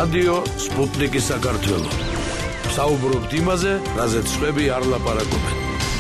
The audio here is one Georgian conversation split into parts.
რადიო სპუტნიკი საქართველო. საუბრობთ იმაზე, რაზეც სხვები არ ლაპარაკობენ.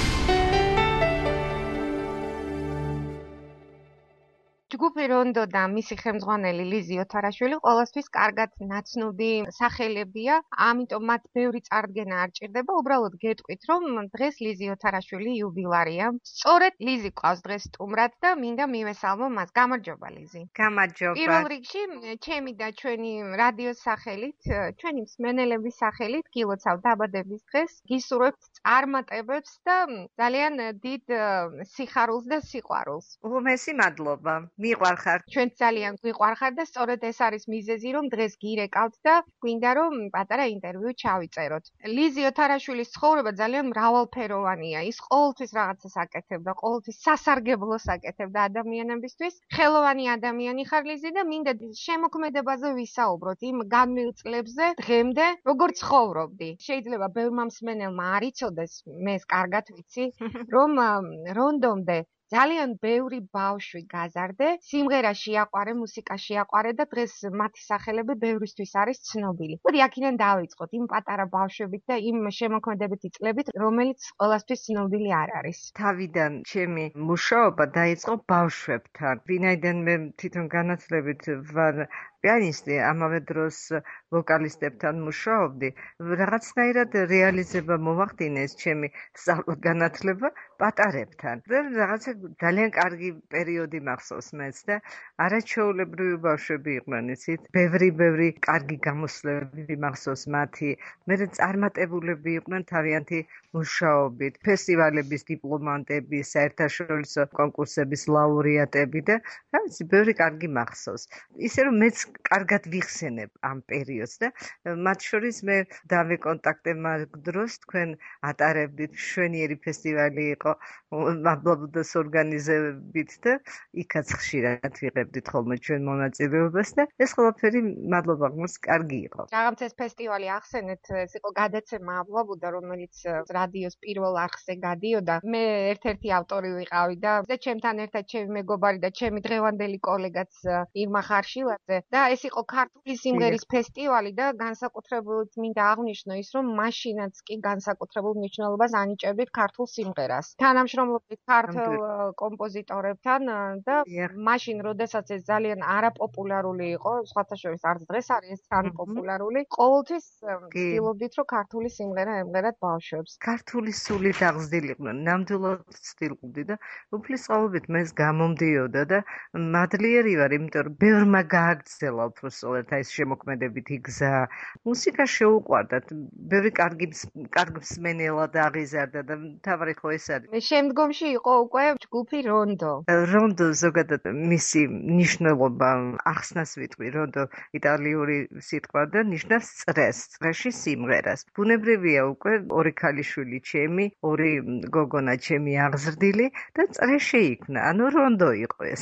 ჯგუფი რონდო და მისი ხელმძღვანელი ლიზი ოთარაშვილი ყოველთვის კარგად ნაცნობი სახელებია, ამიტომ მათ ბევრი წარდგენა არ ჭირდება, უბრალოდ გეტყვით, რომ დღეს ლიზი ოთარაშვილი იუბილარია. სწორედ ლიზი ყავს დღეს სტუმრად და მინდა მივესალმო მას. გამარჯობა ლიზი. გამარჯობა. პირველ რიგში ჩემი და ჩვენი რადიოს სახელით, ჩვენი მსმენელების სახელით გილოცავ დაბადების დღეს, გისურვებთ წარმატებებს და ძალიან დიდ სიხარულს და სიყვარულს. უმეტესი მადლობა. მიყვარხარ. ჩვენ ძალიან გვიყვარხარ და სწორედ ეს არის მიზეზი, რომ დღეს გირეკავთ და გვინდა რომ პატარა ინტერვიუ ჩავიწეროთ. ლიზი ოთარაშვილის ცხოვრება ძალიან მრავალფეროვანია. ის ყოველთვის რაღაცას აკეთებდა, ყოველთვის სასარგებლოს აკეთებდა ადამიანებისთვის. ხელოვანი ადამიანი ხარ ლიზი და მინდა შემოქმედებაზე ვისაუბროთ იმ განმილ წლებზე დღემდე როგორ ცხოვრობდი. შეიძლება ბევრმა მსმენელმა არ იცოდეს, მე ეს კარგად ვიცი, რომ რონდომდე ძალიან ბევრი ბავშვი გაზარდე, სიმღერა შეაყვარე, მუსიკა შეაყვარე და დღეს მათი სახელები ბევრისთვის არის ცნობილი. მოდი აქედან დავიწყოთ იმ პატარა ბავშვებით და იმ შემოქმედებითი წლებით, რომელიც ყველასთვის ცნობილი არ არის. თავიდან ჩემი მუშაობა დაიწყო ბავშვებთან. ვინაიდან მე თვითონ განათლებით ვარ პიანისტი, ამავე დროს ვოკალისტებთან მუშაობდი, რაღაცნაირად რეალიზება მოვახდინეს ჩემი განათლება პატარებთან. და რაღაცა ძალიან კარგი პერიოდი მახსოვს მეც და არაჩვეულებრივი ბავშვები იყვნენ, იცით? ბევრი კარგი გამოსვლები მახსოვს მათი. მე წარმატებულები იყვნენ თავიანთი მუშაობით, ფესტივალების დიპლომანტები, საერთაშორისო კონკურსების ლაურეატები და რა ვიცი, ბევრი კარგი მახსოვს. ისე რომ მეც კარგად ვიხსენებ ამ პერიოდს და მათ შორის მე დავეკონტაქტე მაგ დროს თქვენ ატარებდით მშვენიერი ფესტივალი იყო მაბლაბუდას ორგანიზებით და იქაც ხშირად ვიღებდით ხოლმე ჩვენ მონაწილეობას და ეს ყველაფერი მადლობა გმოს კარგი იყო. რაღაც ეს ფესტივალი ახსენეთ, ეს იყო გადაცემა აბლაბუდა, რომელიც რადიოს პირველ არხზე გადიოდა. მე ერთ-ერთი ავტორი ვიყავი და ჩემთან ერთად ჩემი მეგობარი და ჩემი დღევანდელი კოლეგაც ირმა ხარშილაძე და ეს იყო ქართული სიმღერის ფესტივალი და განსაკუთრებით მინდა აღვნიშნო ის, რომ მაშინაც კი განსაკუთრებულ მნიშვნელობას ანიჭებდით ქართულ სიმღერას. თანამშრომლობდით ქართულ კომპოზიტორებთან და მაშინ, როდესაც ეს ძალიან არაპოპულარული იყო, სხვათა შორის არც დღეს არის ეს თან პოპულარული, ყოველთვის ვცდილობდით, რომ ქართული სიმღერა ემღერათ ბავშვებს. ქართული სულით აღზრდილიყვნენ, ნამდვილად ვცდილობდი და უფლისწყალობით მე ეს გამომდიოდა და მადლიერი ვარ, იმიტომ რომ ბევრმა გააგრძელა უბრალოდ ეს შემოქმედებითი გზა. მუსიკა შეუყვარდათ, ბევრი კარგი მსმენელად აღიზარდა და მთავარი ხო ეს არის. შემდგომში იყო უკვე ჯგუფი რონდო. რონდო ზოგადად მისი მნიშვნელობა ახსნას ვიტყვი, რონდო იტალიური სიტყვა და ნიშნავს წრეს, წრეში სიმღერას. ბუნებრივია უკვე ორი ქალიშვილი ჩემი, ორი გოგონა ჩემი აღზრდილი და წრეში იქნა. ანუ რონდო იყო ეს.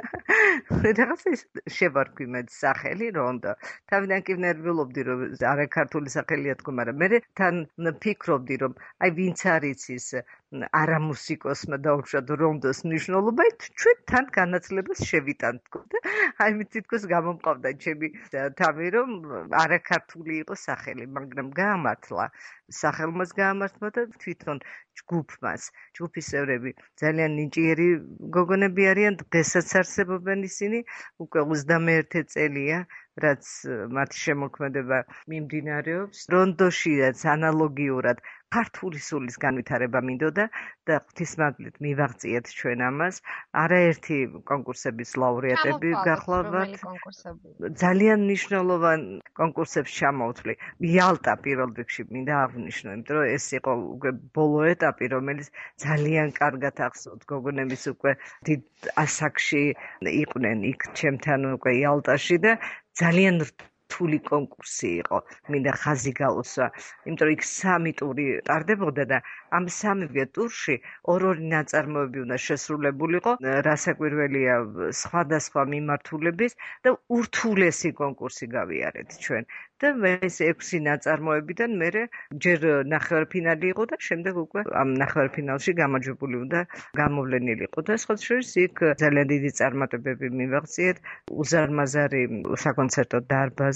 რაღაცა შევარქვი მე სახელი რონდო. თავიდან კი ვნერვიულობდი, რომ არაქართული სახელია თქო, მაგრამ მე თან ფიქრობდი, რომ აი ვინც არის ის არამუსიკოსმა დაუშვათ რონდოს მნიშვნელობა, ჩვენ თან განათლებას შევიტანთ თქო და აი მე თითქოს გამომყავდა ჩემი თავი, რომ არაქართული იყო სახელი, მაგრამ გაამართლა. სახელმაც გაამართლა და თვითონ ჯგუფმას. ჯგუფის წევრები ძალიან ნიჭიერი გოგონები არიან, დღესაც არსებობენ ისინი, უკვე 21 წელია, რაც მათი შემოქმედება მიმდინარეობს. რონდოშიც ანალოგიურად ქართული სულის განვითარება მინდოდა და ღვთისმადლით მივაღწიეთ ჩვენ ამას. არაერთი კონკურსების ლაურეატები გახლავართ. ძალიან მნიშვნელოვან კონკურსებს ჩამოვთვლი. იალტა პირველ რიგში მინდა აღვნიშნო, იმიტომ რომ ეს იყო უკვე ბოლო ეტაპი, რომელიც ძალიან კარგად ახსოვთ. გოგონების უკვე დიდ ასაკში იყვნენ იქ ჩემთან უკვე იალტაში და ძალიან რთული კონკურსი იყო. მინდა ხაზი გაუსვა, იმიტომ რომ იქ 3 ტური ტარდებოდა და ამ 3 ტურში ორი ნაწარმოები უნდა შესრულებულიყო, რასაკვირველია სხვადასხვა მიმართულების და ურთულესი კონკურსი გავიარეთ ჩვენ. და ეს 6 ნაწარმოებიდან მე ჯერ ნახევარფინალი იყო და შემდეგ უკვე ამ ნახევარფინალში გამარჯვებული უნდა გამოვლენილიყო და სხვა შორის იქ ძალიან დიდი წარმატებები მივაღწიეთ. უზარმაზარი საკონცერტო დარბაზი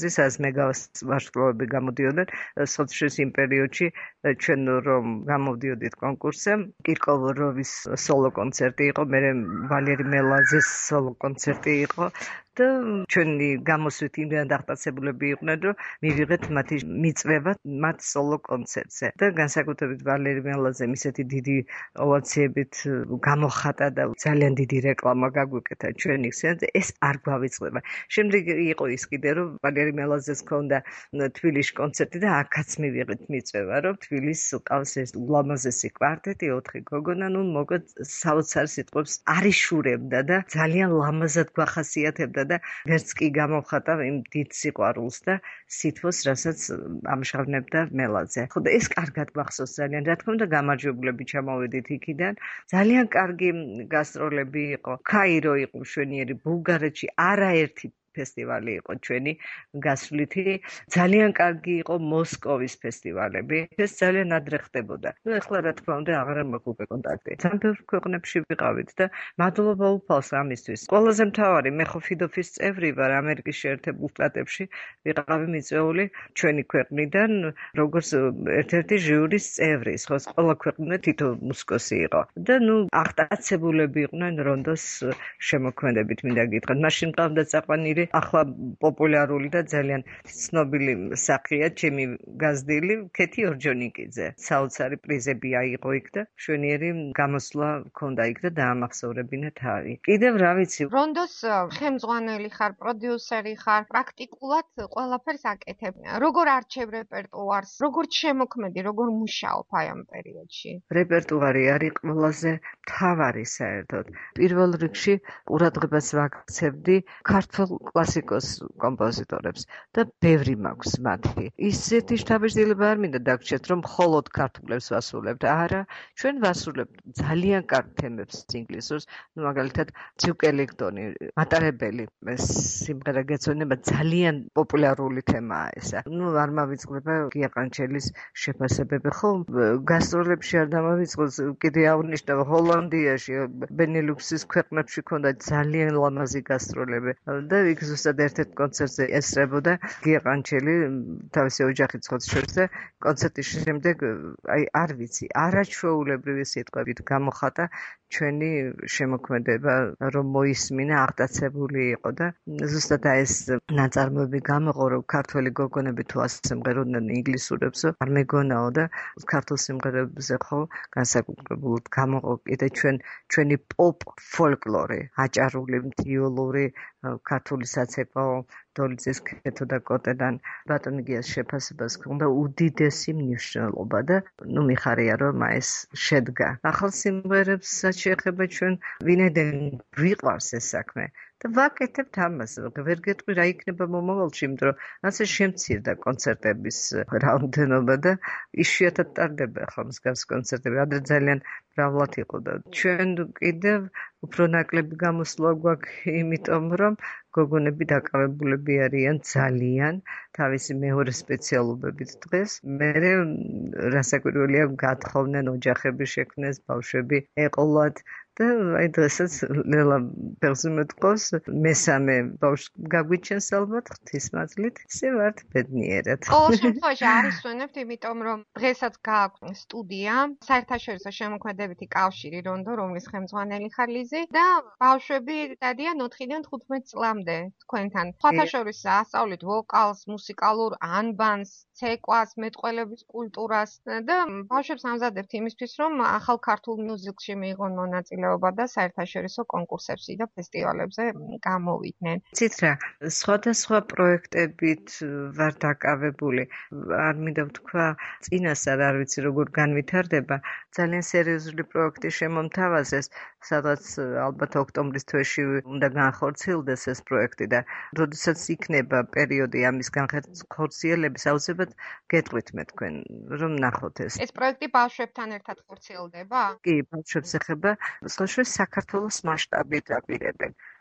ათასი საზმეგავს ვარსკვლავები გამოდიოდნენ სოციალიზმის იმ პერიოდში ჩვენ რომ გამოვდიოდით კონკურსზე კირკოვოროვის სოლო კონცერტი იყო მე ვალერი მელაძეს სოლო კონცერტი იყო და ჩვენი გამოსვლით იმდან დახტაცებულები იყვნენ რომ მივიღეთ მათი მიწვევა მათ სოლო კონცერტზე და განსაკუთრებით ვალერი მელაძემ ისეთი დიდი ოვაციებით გამოხატა და ძალიან დიდი რეკლამა გაგვიკეთა ჩვენი ხსენზე ეს არ გვავიწყდება შემდეგ იყო ის კიდე რომ ვალერი მელაძეს ჰქონდა თბილისში კონცერტი და აქაც მივიღეთ მიწვევა რომ თბილისს ყავს ეს ულამაზესი კვარტეტი 4 გოგონა ნუ მოკლედ საოცარ სიტყვებს არიშურებდა და ძალიან ლამაზად გვახასიათებდა და ვერც კი გამოვხატა იმ დიდ სიყვარულს და სითბოს, რასაც ამჟღავნებდა მელაძე. ხო და ეს კარგად გახსოვს ძალიან. რა თქმა უნდა, გამარჯვებულები ჩამოვედით იქიდან. ძალიან კარგი გასტროლები იყო. ქაირო იყო მშვენიერი, ბულგარეთში არაერთი ფესტივალი იყო ჩვენი გასვლითი. ძალიან კარგი იყო მოსკოვის ფესტივალები. ეს ძალიან ადრე ხდებოდა. ნუ ეხლა რა თქმა უნდა აღარ მოგვიგე კონტაქტი. ძალიან ბევრ ქვეყნებში ვიყავით და მადლობა უფალს ამისთვის. ყველაზე მთავარი მე ხო ფიდოფის წევრი ვარ ამერიკის შეერთებულ შტატებში. ვიყავი მიწვეული ჩვენი ქვეყნიდან როგორც ერთ-ერთი ჟიურის წევრი. ხო ყველა ქვეყნიდან თითო მუსიკოსი იყო. და ნუ აღტაცებულები იყვნენ რონდოს შემოქმედებით მინდა გითხრათ. მაშინ მყავდა წაყვანილი ახლა პოპულარული და ძალიან ცნობილი სახეა ჩემი გაზრდილი ქეთი ორჯონიკიძე. საოცარი პრიზები აიღო იქ და მშვენიერი გამოსვლა ჰქონდა იქ და დაამახსოვრებინა თავი. კიდევ რა ვიცი, რონდოს ხელმძღვანელი ხარ, პროდიუსერი ხარ, პრაქტიკულად ყველაფერს აკეთებ. როგორ არჩევ რეპერტუარს, როგორ შემოქმედი, როგორ მუშაობ აი ამ პერიოდში? რეპერტუარი არის ყველაზე მთავარი საერთოდ. პირველ რიგში ყურადღებას ვაქცევდი ქართულ კლასიკოს კომპოზიტორებს და ბევრი მაქვს მათი. ისეთი შთაბეჭდილება არ მინდა დაგჭერთ, რომ მხოლოდ ქართულებს ვასრულებთ. არა, ჩვენ ვასრულებთ ძალიან კარგ თემებს ინგლისურს, ნუ მაგალითად ძუკელინგტონი, მატარებელი სიმღერა გეცოდინება ძალიან პოპულარული თემაა ესა. ნუ არ მავიწყდება გიაყანჩელის შეფასებები, ხო, გასტროლებში არ დამავიწყოს, კიდე აღნიშნავ ჰოლანდიაში, ბენილუქსის ქვეყნებში ქონდა ძალიან ლამაზი გასტროლები და იქ ზუსტად ერთ-ერთ კონცერტზე ესწრებოდა გიაყანჩელი თავისი ოჯახით ხოცშორს და კონცერტის შემდეგ აი არ ვიცი არაჩვეულებრივი სიტყვებით გამოხატა ჩვენი შემოქმედება რომ მოისმინა აღტაცებული იყო და ზუსტად ეს ნაწარმოები გამოყო რომ ქართველი გოგონები თუ ასე სიმღეროდნენ ინგლისურებს არ მეგონაო და ქართულ სიმღერებზე ხო განსაკუთრებულად გამოყო კიდე ჩვენი პოპ ფოლკლორი აჭარული მთიულური ქართული საცეკვაო დოლიძის ქეთო და კოტედან ბატონი გიას შეფასებას ჰქონდა უდიდესი მნიშვნელობა და ნუ მიხარია რომ ეს შედგა ახალ სიმღერებსაც შეეხება ჩვენ ვინედენ გვიყვარს ეს საქმე და ვაკეთებთ ამას ვერ გეტყვი რა იქნება მომავალში იმიტომ რომ ასე შემცირდა კონცერტების რაოდენობა და იშვიათად ტარდება ხო მსგავს კონცერტები ადრე ძალიან მრავლად იყო და ჩვენ კიდევ უფრო ნაკლები გამოსვლა გვაქვს იმიტომ რომ გოგონები დაკავებულები არიან ძალიან თავისი მეორე სპეციალობებით დღეს მე რასაკვირველია გათხოვნენ ოჯახები შექმნეს ბავშვები ეყოლათ და აი დღესაც ნელა პერსონატკოს მესამე ბავშვი გაგვიჩენს ალბათ ღვთისმაძლით ისე ვართ ბედნიერად ყოველ შემთხვევაში არის ვენებთ იმიტომ რომ დღესაც გააქვთ სტუდია საერთაშორისო შემოქმედებითი კავშირი რონდო რომლის ხელმძღვანელი ხარ ლიზი და ბავშვები დადიან 4-დან 15 წლამდე თქვენთან სხვათა შორის ასწავლით ვოკალს მუსიკალურ ანბანს ცეკვას მეტყველების კულტურას და ბავშვებს ამზადებთ იმისთვის რომ ახალ ქართულ მიუზიკში მიიღონ მონაწილეობა და საერთაშორისო კონკურსებში და ფესტივალებზე გამოვიდნენ. ცით რა, სხვადასხვა პროექტებით ვარ დაკავებული. არ მინდა ვთქვა, წინასწარ არ ვიცი როგორ განვითარდება. ძალიან სერიოზული პროექტი შემომთავაზეს, სადაც ალბათ ოქტომბრის თვეში უნდა განხორციელდეს ეს პროექტი და როდესაც იქნება პერიოდი ამის განხორციელების, აუცილებლად გეტყვით მე თქვენ, რომ ნახოთ ეს. ეს პროექტი ბავშვებთან ერთად ხორციელდება? კი, ბავშვებს ეხება, სხვადასხვა საქართველოს მასშტაბით აპირებენ.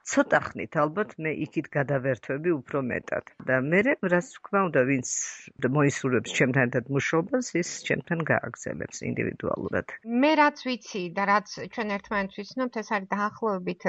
ცოტა ხნით ალბათ მე იქით გადავერთვები უფრო მეტად. და მე რაც თქვა უნდა ვინც მოისურვებს ჩემთან ერთად მუშაობას, ის ჩემთან გააგრძელებს ინდივიდუალურად. მე რაც ვიცი და რაც ჩვენ ერთმანეთს ვიცნობთ, ეს არის დაახლოებით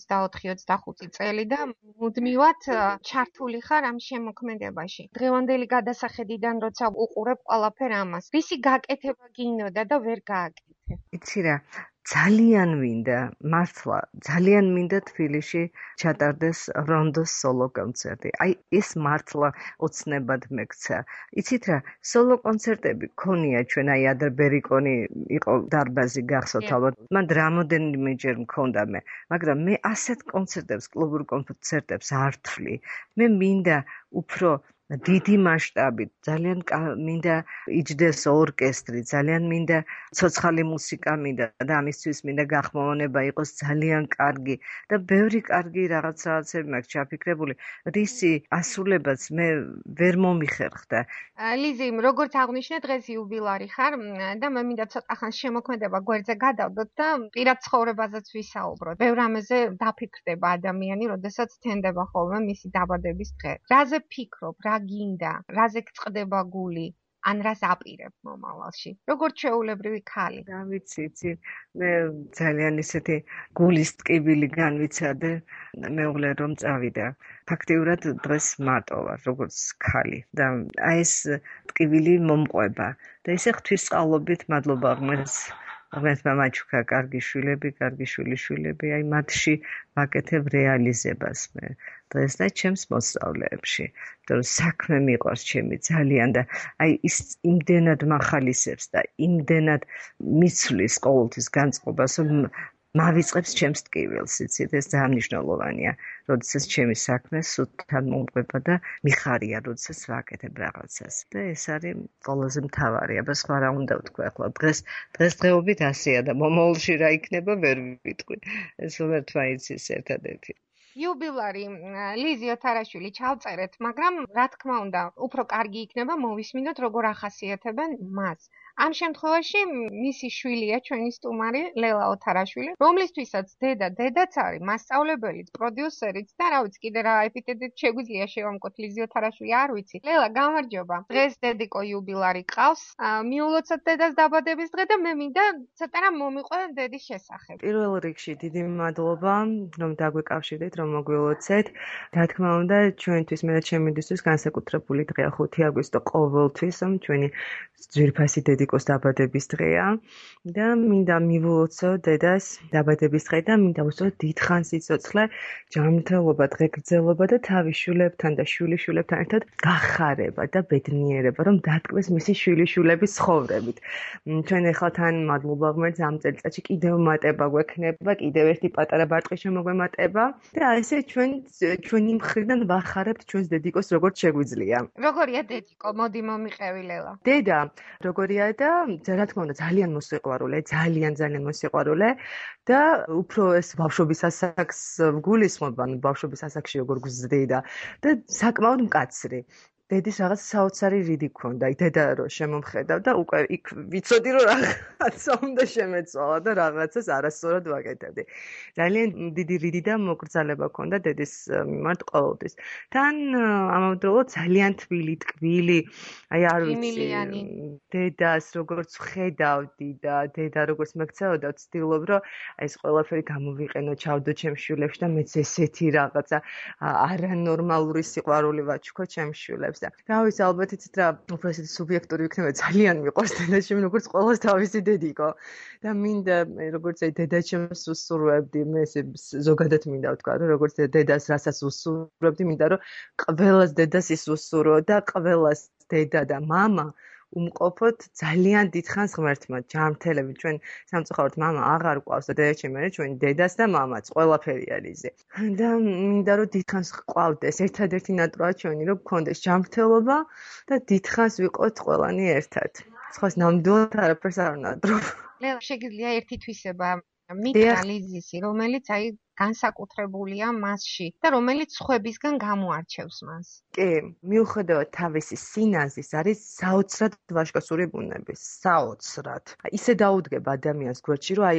24-25 წელი და მუდმივად ჩართული ხარ ამ შემოქმედებაში. დღევანდელი გადასახედიდან როცა უყურებ ყველაფერ ამას, რისი გაკეთება გინდოდა და ვერ გააკეთე? იცი რა, ძალიან მინდა, მართლა, ძალიან მინდა თბილისში ჩატარდეს რონდოს სოლო კონცერტი. აი ეს მართლა ოცნებად მეკცა. იცით რა, სოლო კონცერტები ქონია ჩვენ, აი ადრე ბერიკონი იყო დარბაზი გახსოვთ ალბათ. მან რამოდენიმეჯერ მქონდა მე, მაგრამ მე ასეთ კონცერტებს, კლუბურ კონცერტებს არ თვლი. მე მინდა უფრო დიდი მასშტაბით, ძალიან მინდა იჯდეს ორკესტრი, ძალიან მინდა ცოცხალი მუსიკა მინდა და ამისთვის მინდა გახმოვანება იყოს ძალიან კარგი და ბევრი კარგი რაღაცები მაქვს ჩაფიქრებული, რისი ასრულებაც მე ვერ მომიხერხდა. ლიზი, როგორც აღნიშნე, დღეს იუბილარი ხარ და მე მინდა ცოტა ხანს შემოქმედება გვერდზე გადავდოთ და პირად ცხოვრებაზეც ვისაუბროთ. ბევრ რამეზე დაფიქრდება ადამიანი, როდესაც თენდება ხოლმე მისი დაბადების დღე. რაზე ფიქრობ, რა გინდა, რაზე გწყდება გული, ან რას აპირებ მომავალში? როგორც ჩვეულებრივი ქალი. რა ვიცი, მე ძალიან ისეთი გულის ტკივილი განვიცადე, მეუღლე რომ წავიდა. ფაქტიურად დღეს მარტო ვარ, როგორც ქალი და აი ეს ტკივილი მომყვება და ისე ღვთისწყალობით მადლობა ღმერთს ღმერთმა მაჩუქა კარგი შვილები, კარგი შვილიშვილები, აი მათში ვაკეთებ რეალიზებას მე დღეს და ჩემს მოსწავლეებში, რომ საქმე მიყვარს ჩემი ძალიან და აი ის იმდენად მახალისებს და იმდენად მიცვლის ყოველთვის განწყობას, რომ მავიწყებს ჩემს ტკივილს, იცით, ეს ძალიან მნიშვნელოვანია, როდესაც ჩემი საქმე სულთან მომყვება და მიხარია, როდესაც ვაკეთებ რაღაცას. და ეს არის ყველაზე მთავარი, აბა სხვა რა უნდა ვთქვა ახლა დღესდღეობით ასეა და მომავალში რა იქნება ვერ ვიტყვი. ეს ღმერთმა იცის ერთადერთი. იუბილარი ლიზი ოთარაშვილი ჩავწერეთ, მაგრამ რა თქმა უნდა, უფრო კარგი იქნება მოვისმინოთ როგორ ახასიათებენ მას. ამ შემთხვევაში მისი შვილია ჩვენი სტუმარი ლელა ოთარაშვილი, რომლისთვისაც დედაც არის, მასწავლებელიც, პროდიუსერიც და რა ვიცი, კიდე რა ეპითეტით შეგვიძლია შევამკოთ ლიზი ოთარაშვილი, არ ვიცი. ლელა, გამარჯობა. დღეს დედიკო იუბილარი ყავს. მიულოცოთ დედას დაბადების დღე და მე მინდა ცოტა რამ მომიყვე დედის შესახებ. პირველ რიგში დიდი მადლობა, რომ დაგვეკავშირდით, რომ მოგვილოცეთ. რა თქმა უნდა, ჩვენთვის მე და ჩემთვის განსაკუთრებული დღეა 5 აგვისტო ყოველთვის, ჩვენი ძვირფასი დედიკოს დაბადების დღეა და მინდა მივულოცო დედას დაბადების დღე და მინდა უსწრო დიდხანს სიცოცხლე, ჯანმრთელობა, დღეგრძელობა და თავის შვილებთან და შვილიშვილებთან ერთად გახარება და ბედნიერება, რომ დატკბეს მისი შვილიშვილების ცხოვრებით. ჩვენ ახლა თან მადლობა ღმერთს ამ წელიწადში კიდევ მატება გვექნება, კიდევ ერთი პატარა ბარტყი შემოგვემატება და ესე ჩვენი მხრიდან ვახარებთ ჩვენს დედიკოს როგორც შეგვიძლია. როგორია დედიკო? მოდი მომიყევი ლელა. დედა როგორია და რა თქმა უნდა ძალიან მოსიყვარულე და უფრო ეს ბავშვობის ასაკს ვგულისხმობ, ანუ ბავშვობის ასაკში როგორ გვზრდიდა და საკმაოდ მკაცრი. დედის რაღაც საოცარი რიდი ქონდა, დედა რო შემომხედავ და უკვე იქ ვიცოდი რომ რაღაცა უნდა შემეცვალა და რაღაცას არასწორად ვაკეთებდი. ძალიან დიდი რიდი და მოკრძალება ქონდა დედის მიმართ ყოველთვის. თან ამავდროულად ძალიან თბილი, ტკბილი, აი არ ვიცი, დედას როგორც ხედავდი და დედა როგორც მეკცეოდა, ვცდილობ რომ ეს ყველაფერი გამოვიყენო, ჩავდო ჩემს შვილებში და მეც ესეთი რაღაცა არანორმალური სიყვარული ვაჩუქო ჩემს შვილებს. რა ვიცი, ალბათ იცით რა, უფრო ესეთი სუბიექტური იქნება, ძალიან მიყვარს დედაჩემი, როგორც ყოველს თავისი დედიკო. და მინდა, როგორც აი დედაჩემს უსურვებდი, მე ესე ზოგადად მინდა ვთქვა, რომ როგორც დედას რასაც უსურვებდი, მინდა რომ ყველას დედას ის უსურვო და ყველას დედა და მამა უმყოფოთ ძალიან დიდხანს ღმერთმა, ჯანმრთელები. ჩვენ სამწუხაროდ მამა აღარ გვყავს და დედაჩემი არის ჩვენი დედას და მამაც, ყველაფერი არის. და მინდა რომ დიდხანს ყავდეს, ერთადერთი ნატროა ჩვენი, რომ გქონდეს ჯანმრთელობა და დიდხანს ვიყოთ ყველანი ერთად. სხვას ნამდვილად არაფერს არ ვნატრობ. ლელა, შეგიძლია ერთი თვისება მითხრა ლიზისი, რომელიც აი განსაკუთრებულია მასში და რომელიც სხვებისგან გამოარჩევს მას. კი, მიუხედავად თავისი სინაზის არის საოცრად ვაჟკაცური ბუნები, საოცრად. ისე დაუდგება ადამიანს გვერდში, რომ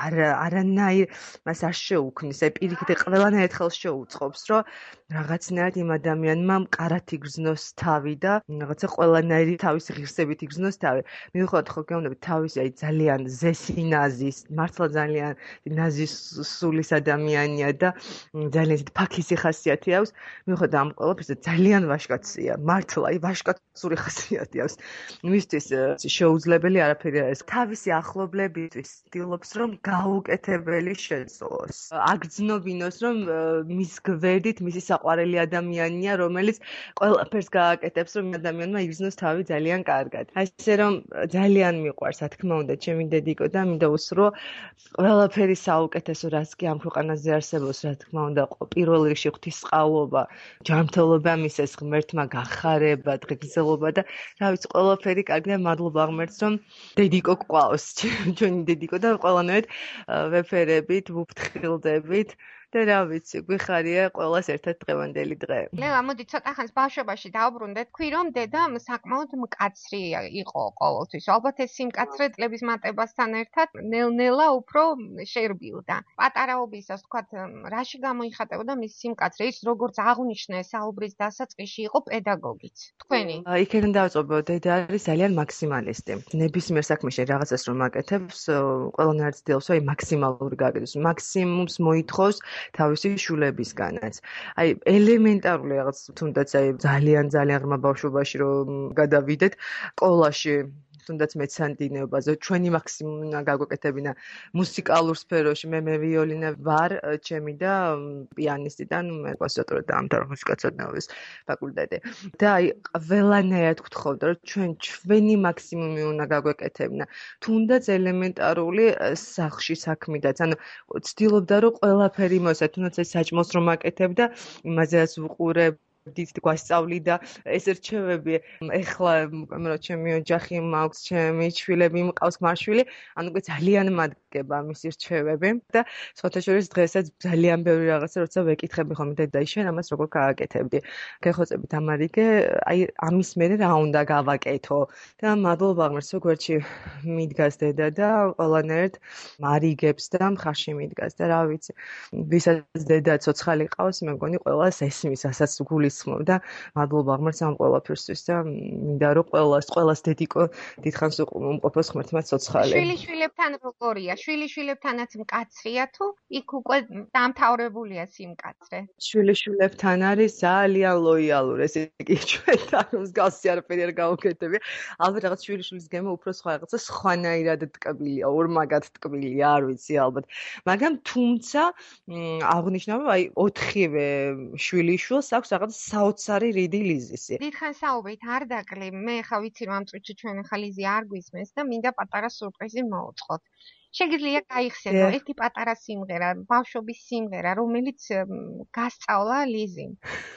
არანაირ მას არ შეუქმნის, პირიქით ყველანაირად ხელს შეუწყობს, რომ რაღაცნაირად იმ ადამიანმა მყარად იგრძნოს თავი და რაღაცა ყველანაირი თავისი ღირსებით იგრძნოს თავი. მიუხედავად ხო გეუბნებით თავისი ძალიან ზესინაზის, მართლა ძალიან ნაზის სულის ადამიანია და ძალიან ფაქისი ხასიათი აქვს. მიუხედავად ამ ყველაფერისა ძალიან ვაჟკაცია, მართლა ვაჟკაცური ხასიათი აქვს. მისთვის შეუძლებელი არაფერი არ არის. თავისი ახლობლებისთვის ცდილობს, რომ გაუკეთებელი შეძლოს. აგრძნობინოს, რომ მის გვერდით მისი საყვარელი ადამიანია, რომელიც ყველაფერს გააკეთებს, რომ ადამიანმა იგრძნოს თავი ძალიან კარგად. ასე რომ ძალიან მიყვარს, რა თქმა უნდა, ჩემი დედიკო და მინდა უსრო ყველაფერი საუკეთესო, რაც კი ამ ქვეყანაზე არსებობს, რა თქმა უნდა, პირველ რიგში ღვთისმსწავლობა, ჯანმრთელობა მისეს ღმერთმა გახარება, დღეგრძელობა და რა ვიცი, ყველაფერი კარგი და მადლობა ღმერთს, რომ დედიკო გყავს, ჩვენი დედიკო და ყველანაირად ვეფერებით, ვუფრთხილდებით. და რა ვიცი, გვიხარია ყველას ერთად დღევანდელი დღე. ლელა, მოდი ცოტა ხანს ბავშვობაში დავბრუნდეთ. თქვი რომ დედა საკმაოდ მკაცრი იყო ყოველთვის. ალბათ ეს სიმკაცრე წლების მატებასთან ერთად ნელ-ნელა უფრო შერბილდა. პატარაობისას თქვათ, რაში გამოიხატებოდა მის სიმკაცრე? ის როგორც აღნიშნე საუბრის დასაწყისში იყო პედაგოგიც. თქვენი? იქიდან დავიწყებო, დედა არის ძალიან მაქსიმალისტი. ნებისმიერ საქმეში რაღაცას რომ აკეთებს, ყველანაირად ცდილობს, რომ მაქსიმალური გააკეთოს. მაქსიმუმს მოითხოვს თავისი შულებისგანაც. ელემენტარული რაღაც თუნდაც ძალიან ღრმა ბავშვობაში რომ გადავიდეთ სკოლაში თუნდაც მეცანდინეობაზე ჩვენი მაქსიმუმი უნდა გაგვეკეთებინა მუსიკალურ სფეროში მე ვიოლინე ვარ ჩემი და პიანისტიდან მე კონსერვატორია დაამთავრა მუსიკათმცოდნეობის ფაკულტეტი და ყველანაირად გთხოვდა რომ ჩვენი მაქსიმუმი უნდა გაგვეკეთებინა თუნდაც ელემენტარული სახლში საქმიდაც ანუ ცდილობდა რომ ყველაფერი მოსა თუნდაც ეს საჭმელს რომ აკეთებდა იმაზეც ვუყურებ დიდ გვასწავლიდა ეს რჩევები ეხლა რა ჩემი ოჯახი მაქვს ჩემი შვილები მყავს მარშვილი ანუ ძალიან მადგება მისი რჩევები და სხვათა შორის დღესაც ძალიან ბევრი რაღაცა როცა ვეკითხები ხოლმე დედა შენ ამას როგორ გააკეთებდი გეხოცებით ამარიგე აი ამის მერე რა უნდა გავაკეთო და მადლობა ღმერთს რომ გვერდში მიდგას დედა და ყველანაირად მარიგებს და მხარში მიდგას და რა ვიცი ვისაც დედა ცოცხალი ყავს მე მგონი ყველას ესმის ასაც გულის და მადლობა ღმერთს ამ ყველაფერსთვის და მინდა რომ ყველას დედიკო დიდხანს უმყოფოს ღმერთმა ცოცხალი. შვილიშვილებთან როგორია? შვილიშვილებთანაც მკაცრია თუ იქ უკვე დამთავრებულია სიმკაცრე? შვილიშვილებთან არის ძალიან ლოიალური, ესე იგი ჩვენთან მსგავსი არაფერი არ გავუკეთებია. ალბათ რაღაც შვილიშვილის გემო უფრო სხვა რაღაცა სხვანაირად ტკბილია, ორმაგად ტკბილია, არ ვიცი ალბათ. მაგრამ თუმცა აღნიშნავ რომ აი 4-ვე შვილიშვილს აქვს რაღაც საოცარი რიდი ლიზისი. დიდხანს საუბრით არ დაკლი, მე ხა ვიცი რომ ამ წუთში ჩვენ ხა ლიზი არ გვისმენს და მინდა პატარა სურპრიზი მოვუწყოთ. შეგიძლია გაიხსენო ერთი პატარა სიმღერა, ბავშვობის სიმღერა, რომელიც გასწავლა ლიზიმ.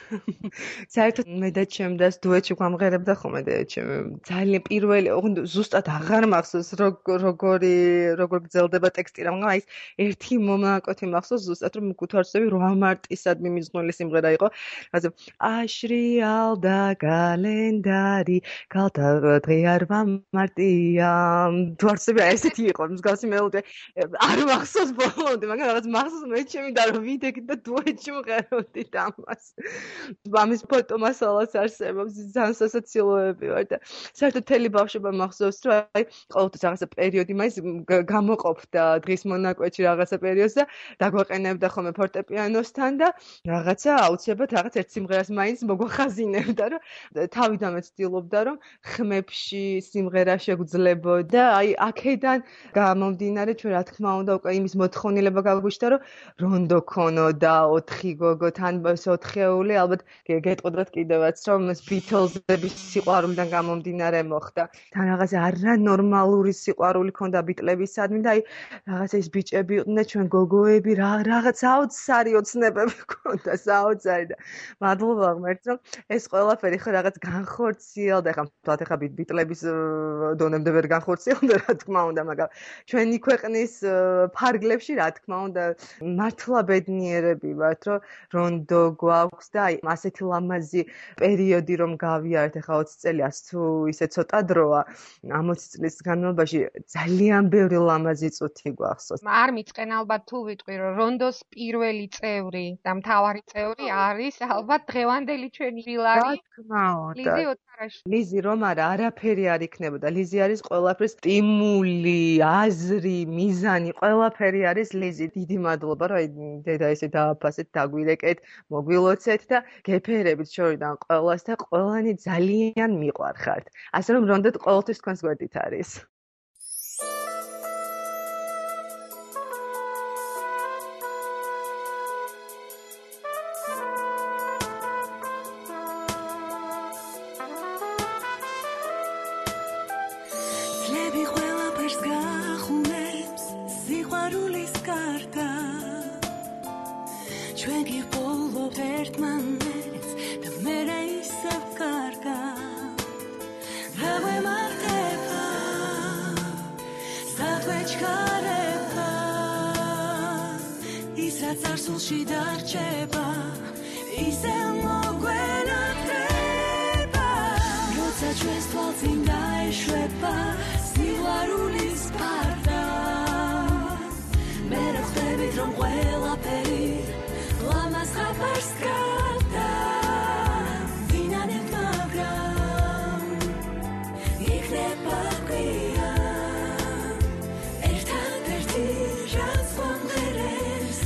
საერთოდ მე და ჩემ დას დუეტში გვამღერებდა ხოლმე და ჩემ ძალიან პირველი ზუსტად აღარ მახსოვს როგორ გრძელდება ტექსტი რა მაგრამ აი ერთი მომაკოთი მახსოვს ზუსტად რომ მკუთარსები 8 მარტისადმი მიძღვნილი სიმღერა იყო ასე აშრიალდა კალენდარი კალთა დღე 8 მარტია თუ არსები ესეთი იყო მსგავსი არ მახსოვს ბოლომდე, მაგრამ რაღაც მახსოვს მე ჩემი და რომ ვიდექით და დუეტში ვღეროდით ამას. ამის ფოტო მასალაც არსებობს, ძალიან სასაცილოები ვარ და საერთოდ თელი ბავშვობა მახსოვს, რომ აი ყოველთვის რაღაცა პერიოდი მაინც გამოყოფდა დღის მონაკვეთში რაღაცა პერიოდს და დაგვაყენებდა ხოლმე ფორტეპიანოსთან და რაღაცა აუცილებლად რაღაც ერთ სიმღერას მაინც მოგვახაზინებდა, რომ თავიდანვე ცდილობდა, რომ ხმებში სიმღერა შეგვძლებოდა, აი აქედან გამომდინარე ჩვენ რა თქმა უნდა უკვე იმის მოთხოვნილება გაგვიშთა რომ რონდო ქონო და 4 გოგო თან 4-ეული ალბათ გეტყოდათ კიდევაც რომ ბიტლზების სიყვარულიდან გამომდინარე მოხდა თან რაღაცა არანორმალური სიყვარული ქონდა ბიტლებისადმი და აი რაღაცა ის ბიჭები იყვნენ და ჩვენ გოგოები რაღაც საოცარი ოცნებები ქონდა საოცარი და მადლობა ღმერთს რომ ეს ყველაფერი ხო რაღაც განხორციელდა ხა ბიტლების დონემდე ვერ განხორციელდა რა თქმა უნდა მაგრამ ჩვენ იქ ქვეყნის ფარგლებში, რა თქმა უნდა, მართლა ბედნიერები ვართ, რომ რონდო გვაქვს და აი ასეთი ლამაზი პერიოდი რომ გავიარეთ, ახლა 20 წელი თუ ისე ცოტა დროა, ამ 20 წლის განმავლობაში ძალიან ბევრი ლამაზი წუთი გვახსოვს. არ მიწყენ ალბათ თუ ვიტყვი, რომ რონდოს პირველი წევრი და მთავარი წევრი არის ალბათ დღევანდელი ჩვენი ვილარი. რა თქმა უნდა. ლიზი ოთარაშვილი. ლიზი რომ არაფერი არ იქნებოდა. ლიზი არის ყველაფრის სტიმული, აზრი, მიზანი, ყველაფერი არის ლიზი. დიდი მადლობა, რომ აი დედა ესე დააფასეთ, დაგვირეკეთ, მოგვილოცეთ და გეფერებით შორიდან ყველას და ყველანი ძალიან მიყვარხართ. ასე რომ რონდოდ ყოველთვის თქვენს გვერდით არის. Წარსულში დარჩება ისე მოგვენახება როცა ჩვენს თვალწინ დაეშვება სიყვარულის ფარდა მე რა ხდებით რომ ყველაფერი ლამაზ ხაფარს გახდა ვინანებ მაგრამ იქნება ყია ერთადერთი რაც მომღერებს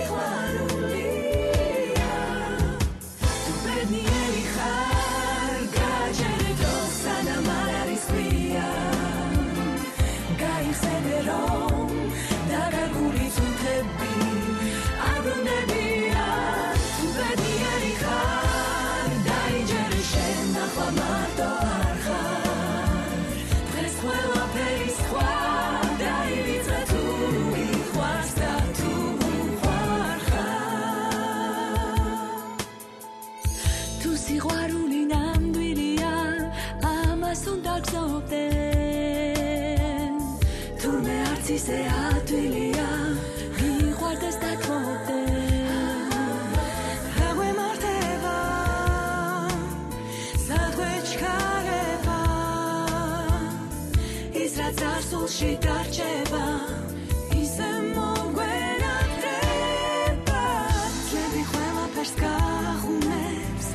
სიყვარული ნამდვილია ამას უნდა გზობდნენ თურმე არც ისე ადვილია მიყვარდეს და თმობდნენ რა გვემართება სადღე ჩქარება ის რაც წარსულში დარჩება ისე მოგვენახება ძვები ყველაფერს გახუნებს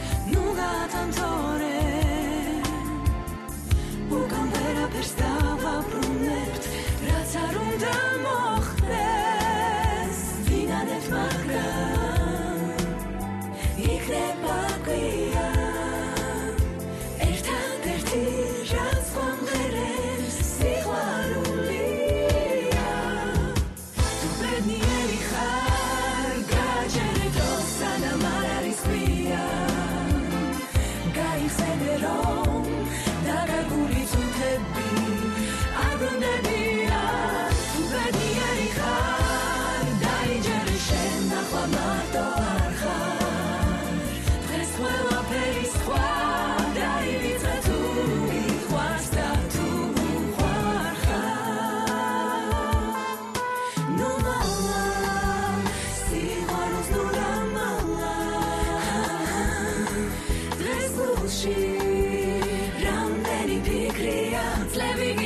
უკან ვერაფერს დავაბრუნებთ რაც არ უნდა მოხდეს ვინანებთ მაგრამ იქნება ყია ერთადერთი რაც მომღერებს სიყვარულია თუ ბედნიერი ხარ გაჯერდო სანამ არ არის ყია გაიხსენე რომ დაგაგული თუთები აბრუნებია თუ ბედნიერი ხარ დაიჯერე შენ ნახვა მარტო არ ხარ დღეს ყველაფერი სხვა დაივიწყე თუ მიყვარს და თუ უყვარ ხარ ნუ მალა სიყვარულს ნუ რამალა დღეს გულში რამდენი ფიქრია წლები